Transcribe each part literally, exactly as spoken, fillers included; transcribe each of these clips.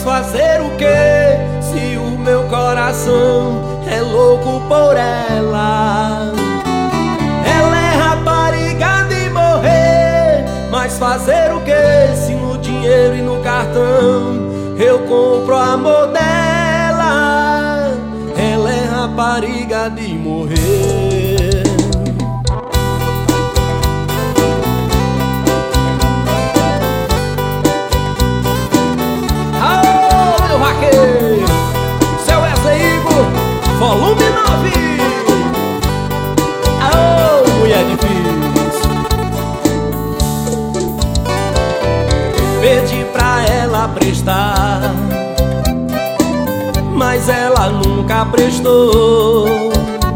Mas fazer o que se o meu coração é louco por ela? Ela é rapariga de morrer. Mas fazer o que se no dinheiro e no cartão eu compro o amor dela? Ela é rapariga de morrer. Aô, meu vaqueiro, seu Wesley Igor, volume nove. Aô, mulher difícil. Pedi pra ela prestar, mas ela nunca prestou.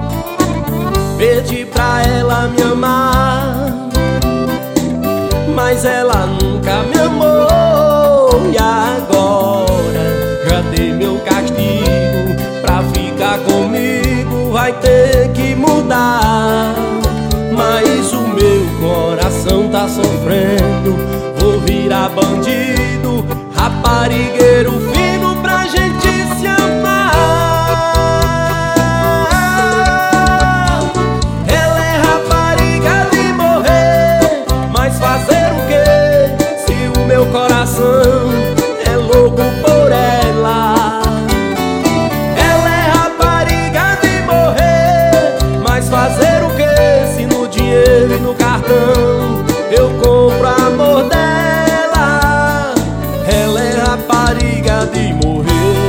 Pedi pra ela me amar, mas ela nunca me amou. E agora já dei meu castigo, pra ficar comigo vai ter que mudar. Mas o meu coração tá sofrendo, vou virar bandido, raparigueiro fino pra gente se amar. Ela é rapariga de morrer. Mas fazer o que se o meu coração é louco por ela? Ela é rapariga de morrer. Mas fazer o que se no dinheiro e no cartão eu compro amor dela? Ela é rapariga de morrer.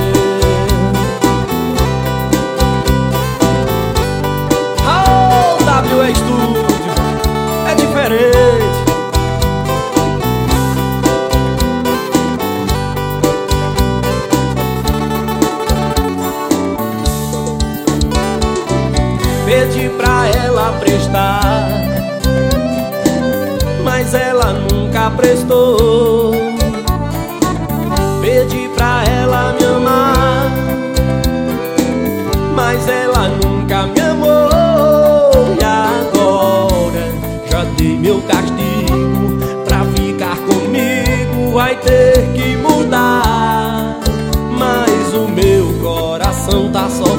Oh, W E Studio é diferente. Pedi pra ela prestar, mas ela nunca prestou. Pedi pra ela me amar, mas ela nunca me amou. E agora já dei meu castigo, pra ficar comigo vai ter que mudar. Mas o meu coração tá só